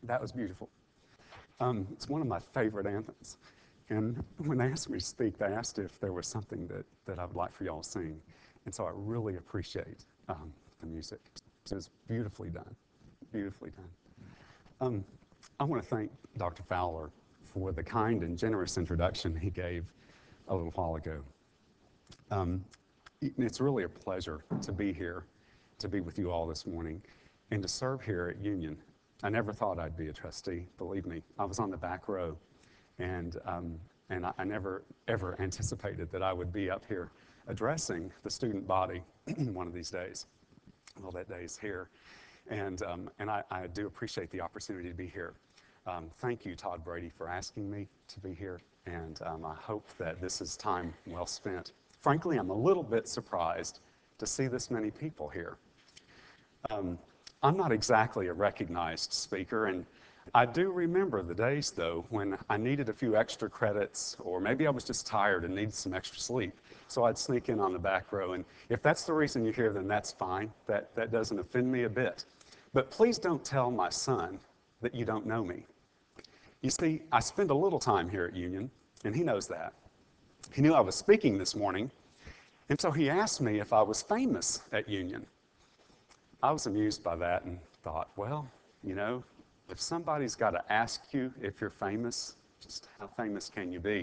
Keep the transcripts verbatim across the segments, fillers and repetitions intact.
That was beautiful. Um, it's one of my favorite anthems. And when they asked me to speak, they asked if there was something that, that I would like for y'all to sing. And so I really appreciate um, the music. It was beautifully done, beautifully done. Um, I want to thank Doctor Fowler for the kind and generous introduction he gave a little while ago. Um, it's really a pleasure to be here, to be with you all this morning, and to serve here at Union. I never thought I'd be a trustee, believe me. I was on the back row, and, um, and I, I never, ever anticipated that I would be up here addressing the student body one of these days. Well, that day is here, and, um, and I, I do appreciate the opportunity to be here. Um, thank you, Todd Brady, for asking me to be here, and um, I hope that this is time well spent. Frankly, I'm a little bit surprised to see this many people here. Um, I'm not exactly a recognized speaker, and I do remember the days, though, when I needed a few extra credits, or maybe I was just tired and needed some extra sleep, so I'd sneak in on the back row, and if that's the reason you're here, then that's fine. That, that doesn't offend me a bit. But please don't tell my son that you don't know me. You see, I spend a little time here at Union, and he knows that. He knew I was speaking this morning, and so he asked me if I was famous at Union. I was amused by that and thought, well, you know, if somebody's got to ask you if you're famous, just how famous can you be?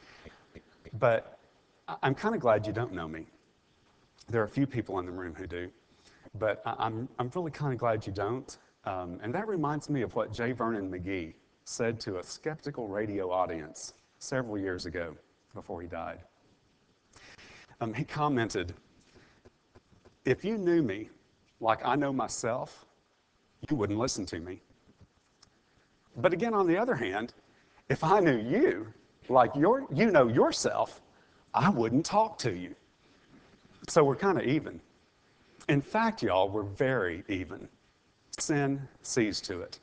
But I'm kind of glad you don't know me. There are a few people in the room who do, but I'm, I'm really kind of glad you don't. Um, and that reminds me of what J. Vernon McGee said to a skeptical radio audience several years ago before he died. Um, he commented, if you knew me like I know myself, you wouldn't listen to me. But again, on the other hand, if I knew you like you're, you know yourself, I wouldn't talk to you. So we're kind of even. In fact, y'all, we're very even. Sin sees to it.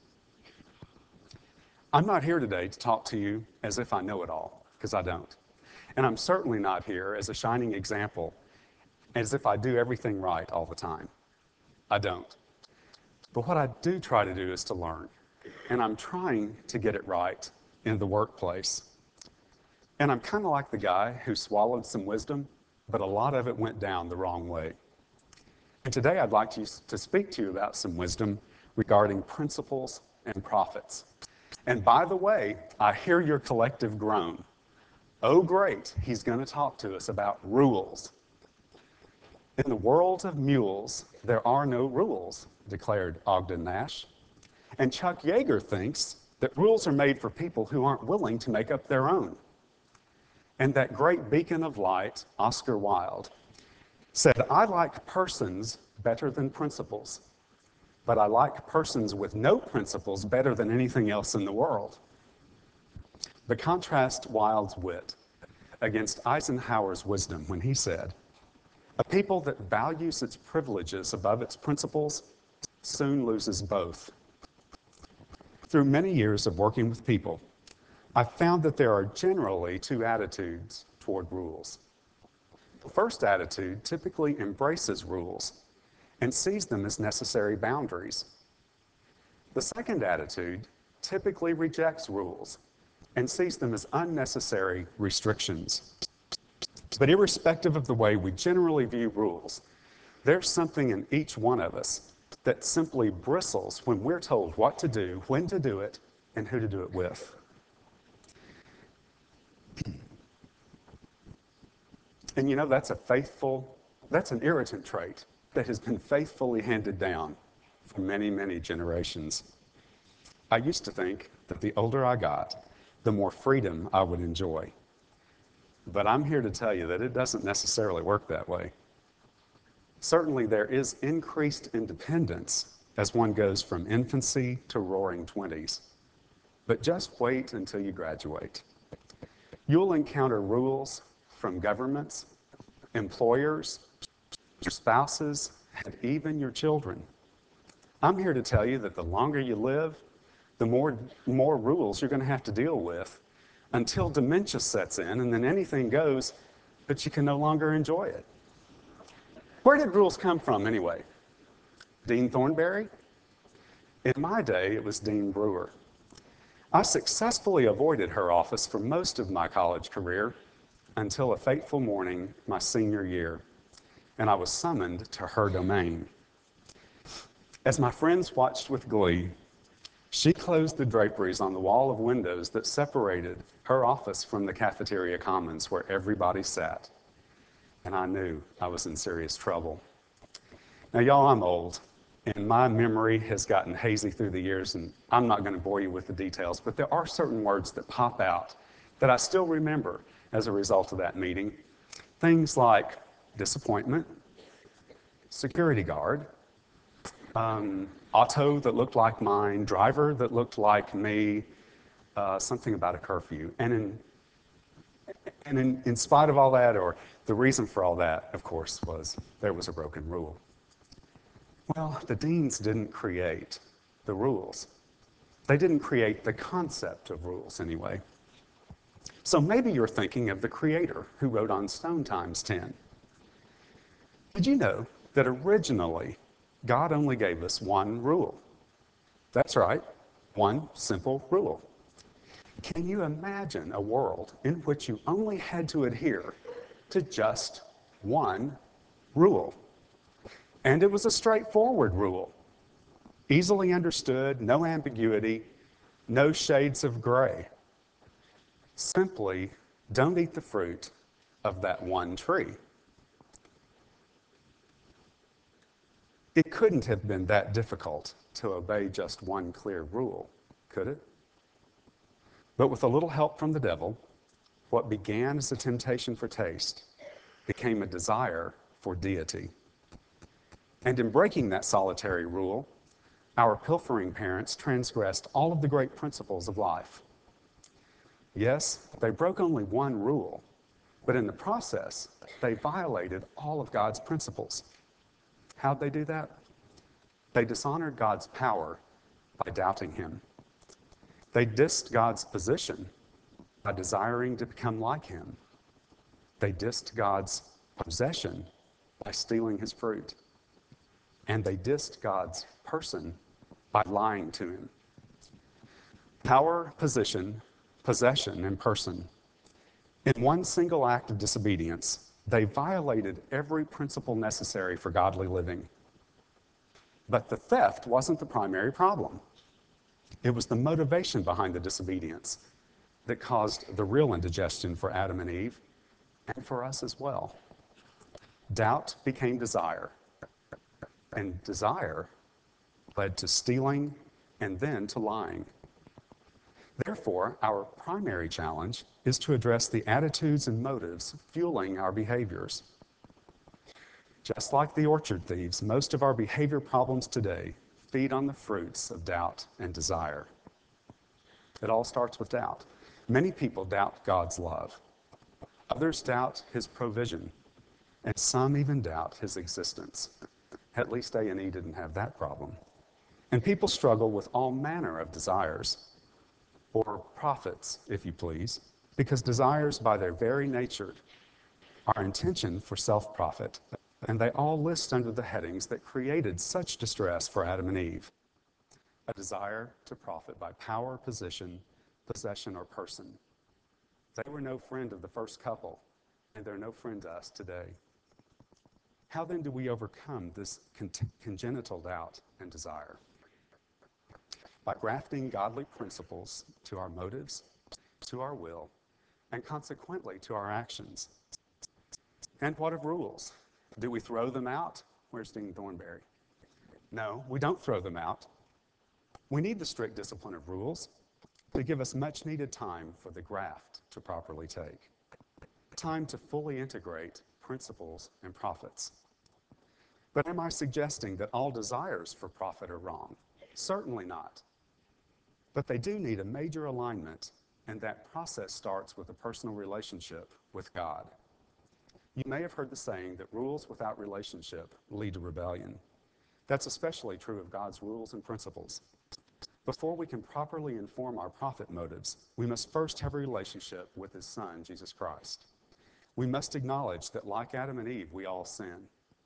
I'm not here today to talk to you as if I know it all, because I don't. And I'm certainly not here as a shining example, as if I do everything right all the time. I don't. But what I do try to do is to learn. And I'm trying to get it right in the workplace. And I'm kind of like the guy who swallowed some wisdom, but a lot of it went down the wrong way. And today I'd like to, to speak to you about some wisdom regarding principles and profits. And by the way, I hear your collective groan. Oh, great, he's going to talk to us about rules. In the world of mules, there are no rules, declared Ogden Nash. And Chuck Yeager thinks that rules are made for people who aren't willing to make up their own. And that great beacon of light, Oscar Wilde, said, I like persons better than principles, but I like persons with no principles better than anything else in the world. But contrast Wilde's wit against Eisenhower's wisdom when he said, a people that values its privileges above its principles soon loses both. Through many years of working with people, I've found that there are generally two attitudes toward rules. The first attitude typically embraces rules and sees them as necessary boundaries. The second attitude typically rejects rules and sees them as unnecessary restrictions. But irrespective of the way we generally view rules, there's something in each one of us that simply bristles when we're told what to do, when to do it, and who to do it with. And you know, that's a faithful, that's an irritant trait that has been faithfully handed down for many, many generations. I used to think that the older I got, the more freedom I would enjoy. But I'm here to tell you that it doesn't necessarily work that way. Certainly there is increased independence as one goes from infancy to roaring twenties. But just wait until you graduate. You'll encounter rules from governments, employers, your spouses, and even your children. I'm here to tell you that the longer you live, the more, more rules you're going to have to deal with until dementia sets in, and then anything goes, but you can no longer enjoy it. Where did rules come from anyway? Dean Thornberry? In my day, it was Dean Brewer. I successfully avoided her office for most of my college career until a fateful morning my senior year, and I was summoned to her domain. As my friends watched with glee, she closed the draperies on the wall of windows that separated her office from the cafeteria commons where everybody sat, and I knew I was in serious trouble. Now, y'all, I'm old, and my memory has gotten hazy through the years, and I'm not going to bore you with the details, but there are certain words that pop out that I still remember as a result of that meeting. Things like disappointment, security guard, um, auto that looked like mine, driver that looked like me, uh, something about a curfew. And in And in, in spite of all that, or the reason for all that, of course, was there was a broken rule. Well, the deans didn't create the rules. They didn't create the concept of rules, anyway. So maybe you're thinking of the creator who wrote on stone times ten. Did you know that originally God only gave us one rule? That's right, one simple rule. Can you imagine a world in which you only had to adhere to just one rule? And it was a straightforward rule, easily understood, no ambiguity, no shades of gray. Simply, don't eat the fruit of that one tree. It couldn't have been that difficult to obey just one clear rule, could it? But with a little help from the devil, what began as a temptation for taste became a desire for deity. And in breaking that solitary rule, our pilfering parents transgressed all of the great principles of life. Yes, they broke only one rule, but in the process, they violated all of God's principles. How'd they do that? They dishonored God's power by doubting him. They dissed God's position by desiring to become like him. They dissed God's possession by stealing his fruit. And they dissed God's person by lying to him. Power, position, possession, and person. In one single act of disobedience, they violated every principle necessary for godly living. But the theft wasn't the primary problem. It was the motivation behind the disobedience that caused the real indigestion for Adam and Eve, and for us as well. Doubt became desire, and desire led to stealing and then to lying. Therefore, our primary challenge is to address the attitudes and motives fueling our behaviors. Just like the orchard thieves, most of our behavior problems today feed on the fruits of doubt and desire. It all starts with doubt. Many people doubt God's love. Others doubt his provision, and some even doubt his existence. At least A and E didn't have that problem. And people struggle with all manner of desires, or profits, if you please, because desires by their very nature are intention for self-profit, and they all list under the headings that created such distress for Adam and Eve. A desire to profit by power, position, possession, or person. They were no friend of the first couple, and they're no friend to us today. How then do we overcome this con- congenital doubt and desire? By grafting godly principles to our motives, to our will, and consequently to our actions. And what of rules? Do we throw them out? Where's Dean Thornberry? No, we don't throw them out. We need the strict discipline of rules to give us much needed time for the graft to properly take. Time to fully integrate principles and profits. But am I suggesting that all desires for profit are wrong? Certainly not. But they do need a major alignment, and that process starts with a personal relationship with God. You may have heard the saying that rules without relationship lead to rebellion. That's especially true of God's rules and principles. Before we can properly inform our profit motives, we must first have a relationship with his Son, Jesus Christ. We must acknowledge that like Adam and Eve, we all sin.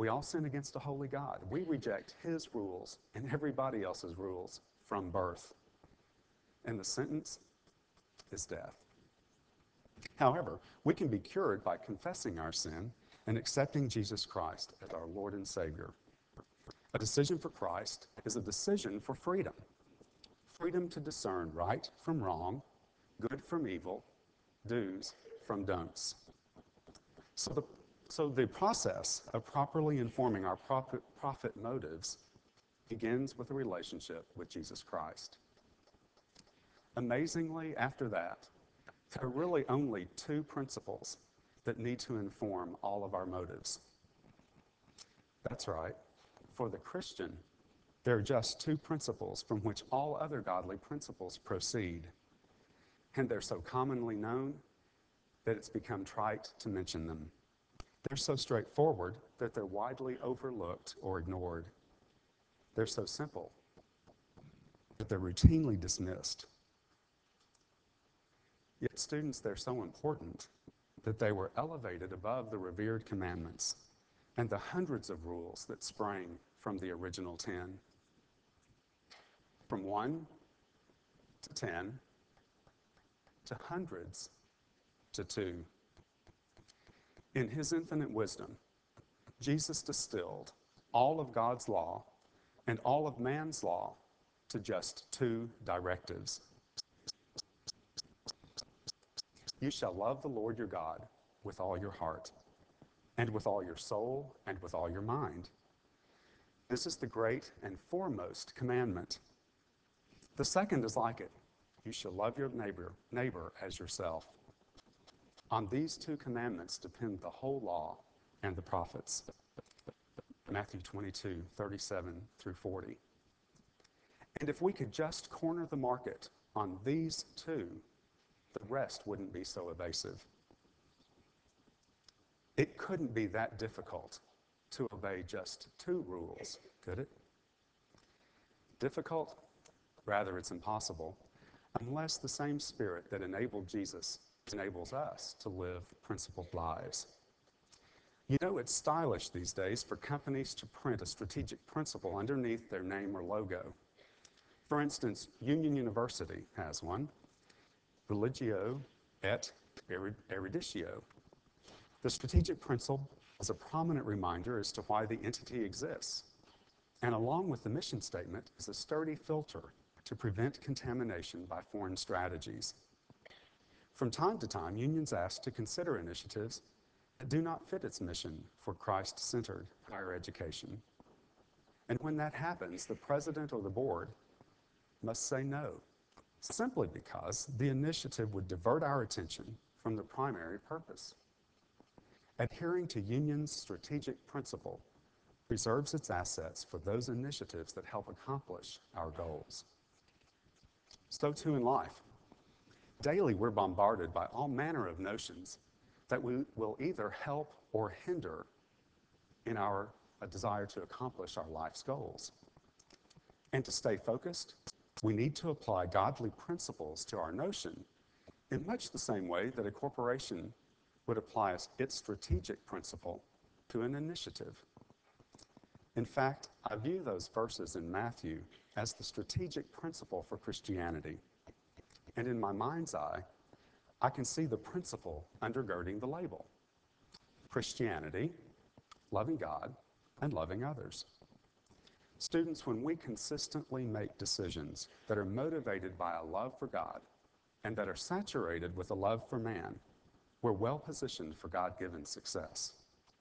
We all sin against a holy God. We reject his rules and everybody else's rules from birth. And the sentence is death. However, we can be cured by confessing our sin and accepting Jesus Christ as our Lord and Savior. A decision for Christ is a decision for freedom. Freedom to discern right from wrong, good from evil, do's from don'ts. So the, so the process of properly informing our profit, profit motives begins with a relationship with Jesus Christ. Amazingly, after that, there are really only two principles that need to inform all of our motives. That's right. For the Christian, there are just two principles from which all other godly principles proceed. And they're so commonly known that it's become trite to mention them. They're so straightforward that they're widely overlooked or ignored. They're so simple that they're routinely dismissed. Yet students, they're so important that they were elevated above the revered commandments and the hundreds of rules that sprang from the original ten. From one to ten to hundreds to two. In his infinite wisdom, Jesus distilled all of God's law and all of man's law to just two directives. You shall love the Lord your God with all your heart, and with all your soul, and with all your mind. This is the great and foremost commandment. The second is like it. You shall love your neighbor, neighbor as yourself. On these two commandments depend the whole law and the prophets. Matthew twenty-two, thirty-seven through forty. And if we could just corner the market on these two, the rest wouldn't be so evasive. It couldn't be that difficult to obey just two rules, could it? Difficult? Rather, it's impossible, unless the same Spirit that enabled Jesus enables us to live principled lives. You know, it's stylish these days for companies to print a strategic principle underneath their name or logo. For instance, Union University has one, Religio et Eruditio. The strategic principle is a prominent reminder as to why the entity exists, and along with the mission statement is a sturdy filter to prevent contamination by foreign strategies. From time to time, Union's asked to consider initiatives that do not fit its mission for Christ-centered higher education. And when that happens, the president or the board must say no, simply because the initiative would divert our attention from the primary purpose. Adhering to Union's strategic principle preserves its assets for those initiatives that help accomplish our goals. So too in life. Daily, we're bombarded by all manner of notions that we will either help or hinder in our a desire to accomplish our life's goals. And to stay focused, we need to apply godly principles to our notion in much the same way that a corporation would apply its strategic principle to an initiative. In fact, I view those verses in Matthew as the strategic principle for Christianity. And in my mind's eye, I can see the principle undergirding the label. Christianity, loving God, and loving others. Students, when we consistently make decisions that are motivated by a love for God and that are saturated with a love for man, we're well positioned for God-given success.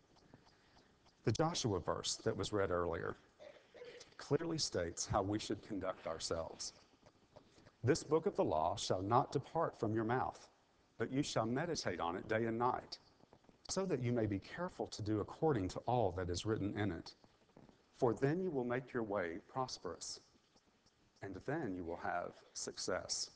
The Joshua verse that was read earlier clearly states how we should conduct ourselves. This book of the law shall not depart from your mouth, but you shall meditate on it day and night, so that you may be careful to do according to all that is written in it. For then you will make your way prosperous, and then you will have success.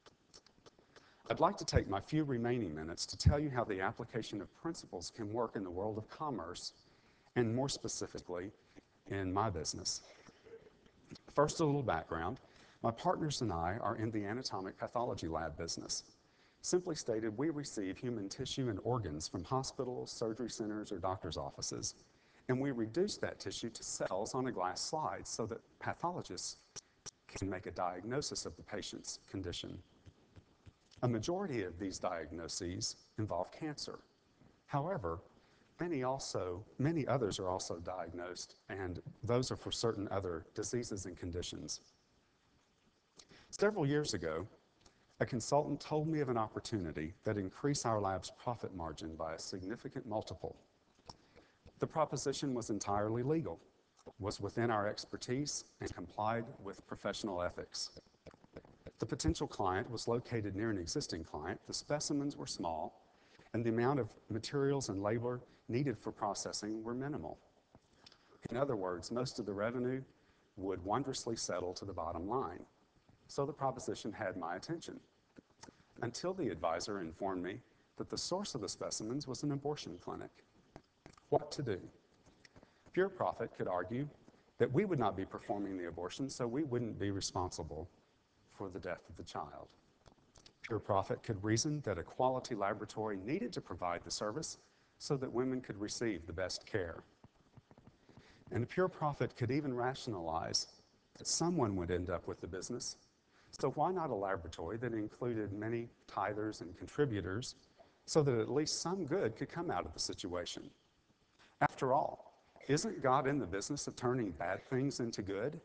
I'd like to take my few remaining minutes to tell you how the application of principles can work in the world of commerce, and more specifically, in my business. First, a little background. My partners and I are in the anatomic pathology lab business. Simply stated, we receive human tissue and organs from hospitals, surgery centers, or doctors' offices, and we reduce that tissue to cells on a glass slide so that pathologists can make a diagnosis of the patient's condition. A majority of these diagnoses involve cancer. However, many also, many others are also diagnosed, and those are for certain other diseases and conditions. Several years ago, a consultant told me of an opportunity that increased our lab's profit margin by a significant multiple. The proposition was entirely legal, was within our expertise, and complied with professional ethics. The potential client was located near an existing client, the specimens were small, and the amount of materials and labor needed for processing were minimal. In other words, most of the revenue would wondrously settle to the bottom line. So the proposition had my attention, until the advisor informed me that the source of the specimens was an abortion clinic. What to do? Pure Profit could argue that we would not be performing the abortion, so we wouldn't be responsible for the death of the child. Pure Profit could reason that a quality laboratory needed to provide the service so that women could receive the best care. And Pure Profit could even rationalize that someone would end up with the business, so why not a laboratory that included many tithers and contributors so that at least some good could come out of the situation? After all, isn't God in the business of turning bad things into good?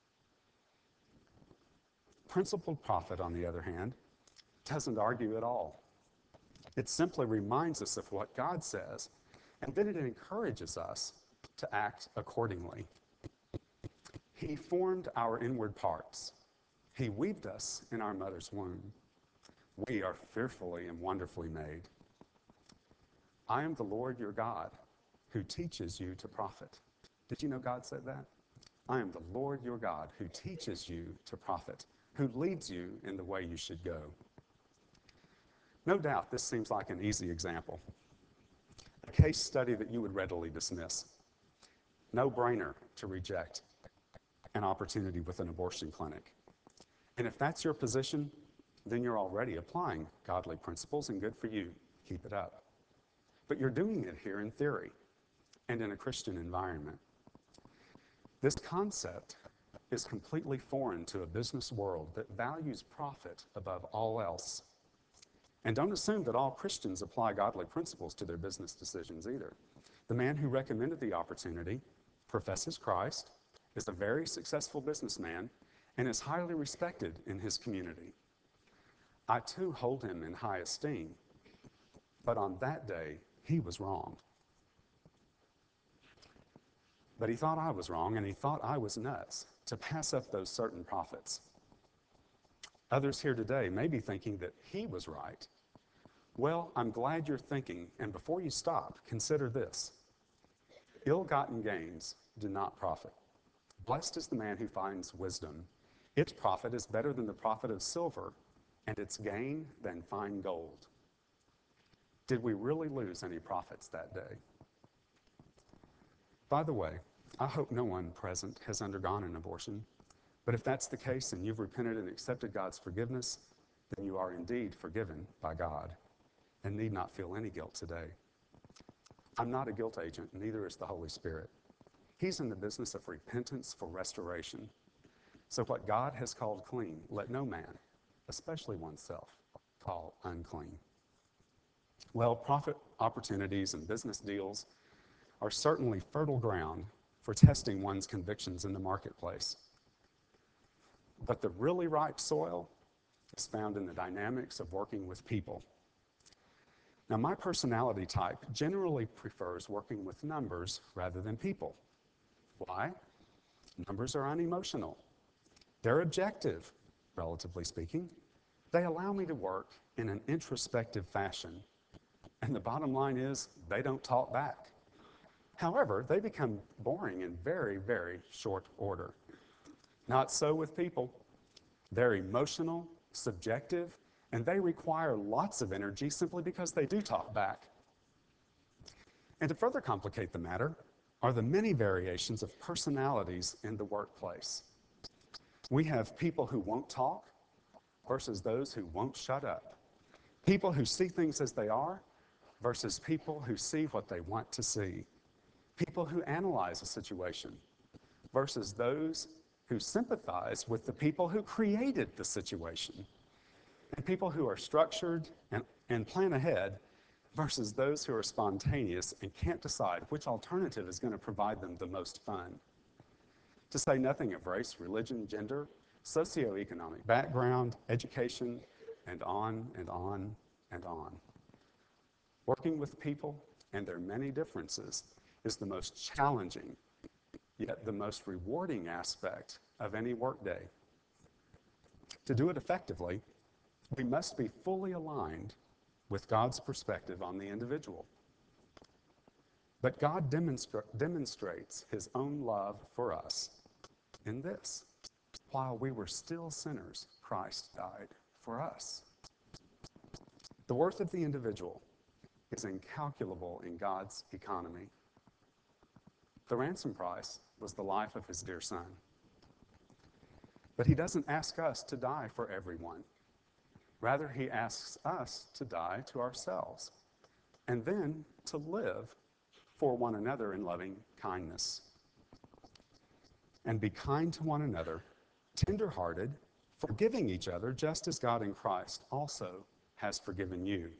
Principled Profit, on the other hand, doesn't argue at all. It simply reminds us of what God says, and then it encourages us to act accordingly. He formed our inward parts. He weaved us in our mother's womb. We are fearfully and wonderfully made. I am the Lord your God, who teaches you to profit. Did you know God said that? I am the Lord your God, who teaches you to profit, who leads you in the way you should go. No doubt this seems like an easy example, a case study that you would readily dismiss. No-brainer to reject an opportunity with an abortion clinic. And if that's your position, then you're already applying godly principles, and good for you. Keep it up. But you're doing it here in theory and in a Christian environment. This concept is completely foreign to a business world that values profit above all else. And don't assume that all Christians apply godly principles to their business decisions either. The man who recommended the opportunity professes Christ, is a very successful businessman, and is highly respected in his community. I too hold him in high esteem, but on that day, he was wrong. But he thought I was wrong, and he thought I was nuts to pass up those certain profits. Others here today may be thinking that he was right. Well, I'm glad you're thinking, and before you stop, consider this. Ill-gotten gains do not profit. Blessed is the man who finds wisdom. Its profit is better than the profit of silver, and its gain than fine gold. Did we really lose any profits that day? By the way, I hope no one present has undergone an abortion, but if that's the case and you've repented and accepted God's forgiveness, then you are indeed forgiven by God and need not feel any guilt today. I'm not a guilt agent, neither is the Holy Spirit. He's in the business of repentance for restoration. So what God has called clean, let no man, especially oneself, call unclean. Well, profit opportunities and business deals are certainly fertile ground for testing one's convictions in the marketplace. But the really ripe soil is found in the dynamics of working with people. Now, my personality type generally prefers working with numbers rather than people. Why? Numbers are unemotional. They're objective, relatively speaking. They allow me to work in an introspective fashion. And the bottom line is, they don't talk back. However, they become boring in very, very short order. Not so with people. They're emotional, subjective, and they require lots of energy simply because they do talk back. And to further complicate the matter are the many variations of personalities in the workplace. We have people who won't talk versus those who won't shut up. People who see things as they are versus people who see what they want to see. people who analyze a situation versus those who sympathize with the people who created the situation, and people who are structured and, and plan ahead versus those who are spontaneous and can't decide which alternative is going to provide them the most fun. To say nothing of race, religion, gender, socioeconomic background, education, and on and on and on. Working with people and their many differences is the most challenging, yet the most rewarding aspect of any workday. To do it effectively, we must be fully aligned with God's perspective on the individual. But God demonstra- demonstrates his own love for us in this: while we were still sinners, Christ died for us. The worth of the individual is incalculable in God's economy. The ransom price was the life of his dear son. But he doesn't ask us to die for everyone. Rather, he asks us to die to ourselves and then to live for one another in loving kindness. And be kind to one another, tender-hearted, forgiving each other, just as God in Christ also has forgiven you.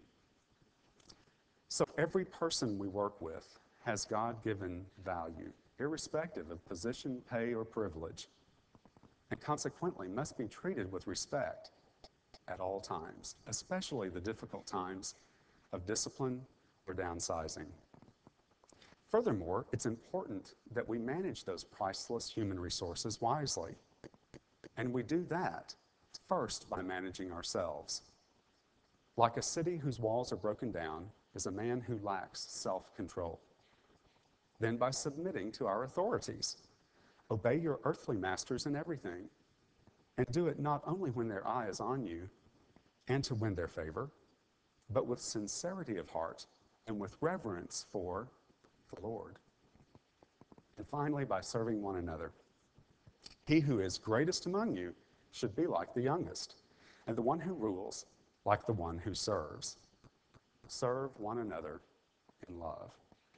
So every person we work with has God-given value, irrespective of position, pay, or privilege, and consequently must be treated with respect at all times, especially the difficult times of discipline or downsizing. Furthermore, it's important that we manage those priceless human resources wisely. And we do that first by managing ourselves. Like a city whose walls are broken down is a man who lacks self-control. Then by submitting to our authorities. Obey your earthly masters in everything, and do it not only when their eye is on you and to win their favor, but with sincerity of heart and with reverence for the Lord. And finally, by serving one another. He who is greatest among you should be like the youngest, and the one who rules like the one who serves. Serve one another in love.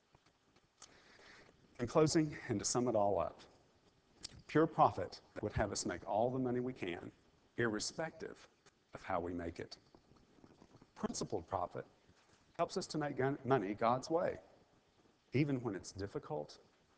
In closing, and to sum it all up, pure profit would have us make all the money we can, irrespective of how we make it. Principled profit helps us to make money God's way, even when it's difficult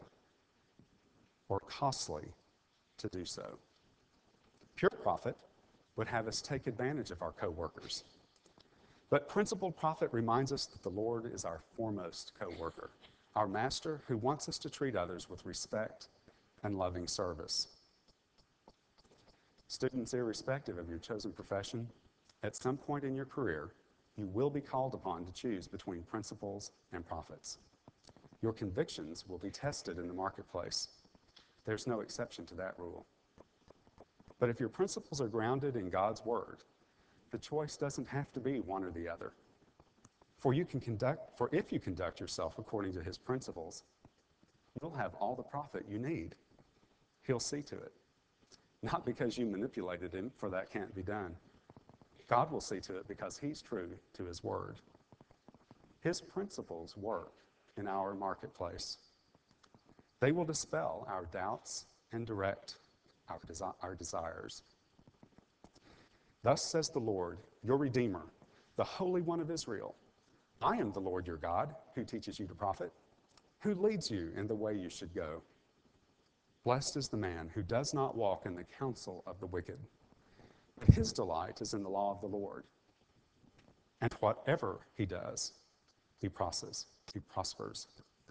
or costly to do so. Pure profit would have us take advantage of our co-workers. But principled profit reminds us that the Lord is our foremost co-worker, our master who wants us to treat others with respect and loving service. Students, irrespective of your chosen profession, at some point in your career, you will be called upon to choose between principles and profits. Your convictions will be tested in the marketplace. There's no exception to that rule. But if your principles are grounded in God's word, the choice doesn't have to be one or the other. For you can conduct, for if you conduct yourself according to his principles, you'll have all the profit you need. He'll see to it. Not because you manipulated him, for that can't be done. God will see to it because he's true to his word. His principles work in our marketplace. They will dispel our doubts and direct our, desi- our desires. Thus says the Lord, your Redeemer, the Holy One of Israel, I am the Lord your God, who teaches you to profit, who leads you in the way you should go. Blessed is the man who does not walk in the counsel of the wicked, but his delight is in the law of the Lord. And whatever he does, he prospers. He prospers.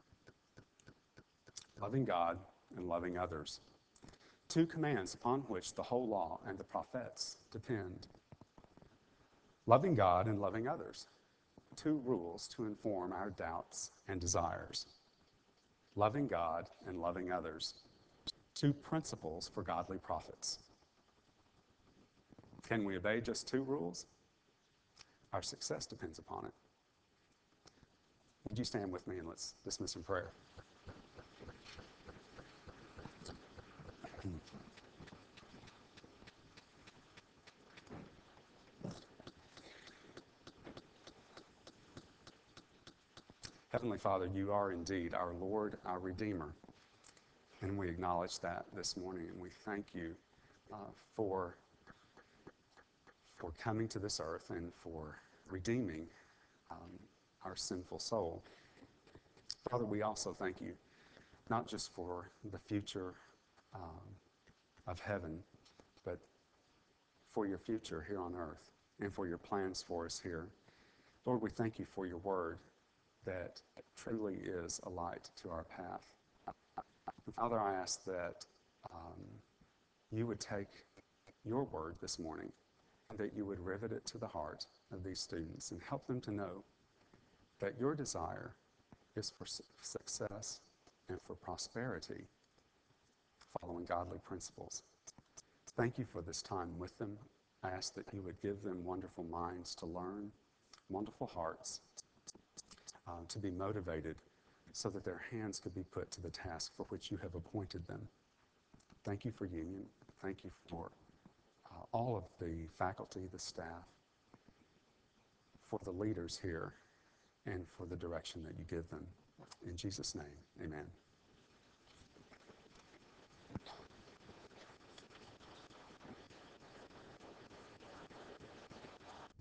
Loving God and loving others. Two commands upon which the whole law and the prophets depend. Loving God and loving others. Two rules to inform our doubts and desires. Loving God and loving others. Two principles for godly profits. Can we obey just two rules? Our success depends upon it. Would you stand with me and let's dismiss in prayer? Heavenly Father, you are indeed our Lord, our Redeemer. And we acknowledge that this morning, and we thank you uh, for, for coming to this earth and for redeeming um, our sinful soul. Father, we also thank you not just for the future um, of heaven, but for your future here on earth and for your plans for us here. Lord, we thank you for your word that truly is a light to our path. Father, I ask that um, you would take your word this morning and that you would rivet it to the heart of these students and help them to know that your desire is for su- success and for prosperity, following godly principles. Thank you for this time with them. I ask that you would give them wonderful minds to learn, wonderful hearts uh, to be motivated so that their hands could be put to the task for which you have appointed them. Thank you for Union. Thank you for uh, all of the faculty, the staff, for the leaders here, and for the direction that you give them. In Jesus' name, amen.